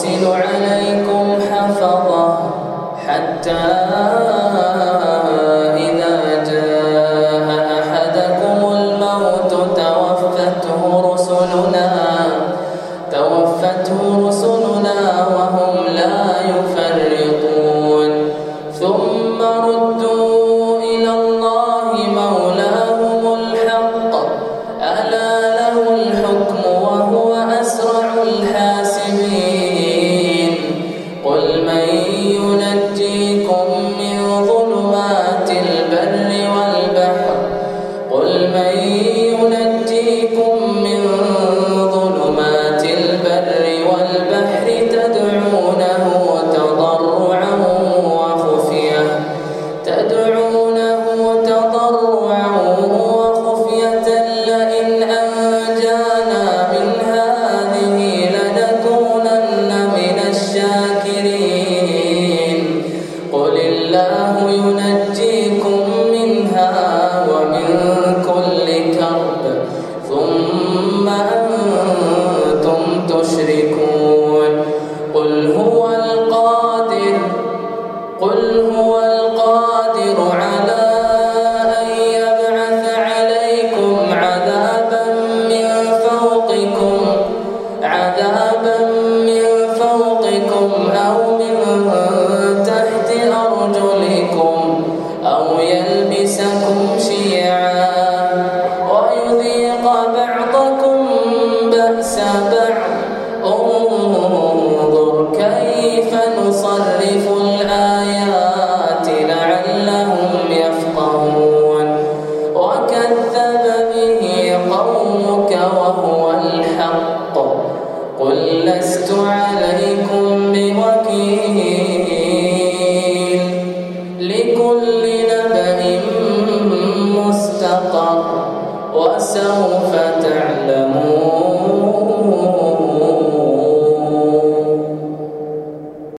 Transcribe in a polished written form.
يرسل عليكم حفظة حتى إذا جاء أحدكم الموت توفته رسلنا وهم لا يفرطون ثم ردوا إلى الله مولاهم الحق ألا له الحكم وهو أسرع الحاسبين قل من ينجيكم من ظلمات البر والبحر تضرعا وخفية لئن أنجانا من هذه لنكونن من الشاكرين قل الله ينجيكم منها ومن كل كرب ثم أنتم تشركون قل هو القادر على أن يبعث عليكم عذابا من فوقكم أو من تحت أرجلكم أو يلبسكم شيعا ويذيق بعضكم بأس بعض انظر كيف نصرف الآيات لعلهم يفقهون وكذب به قومك وهو الحق قل لست عليكم بوكيل لكل نبأ مستقر وسوف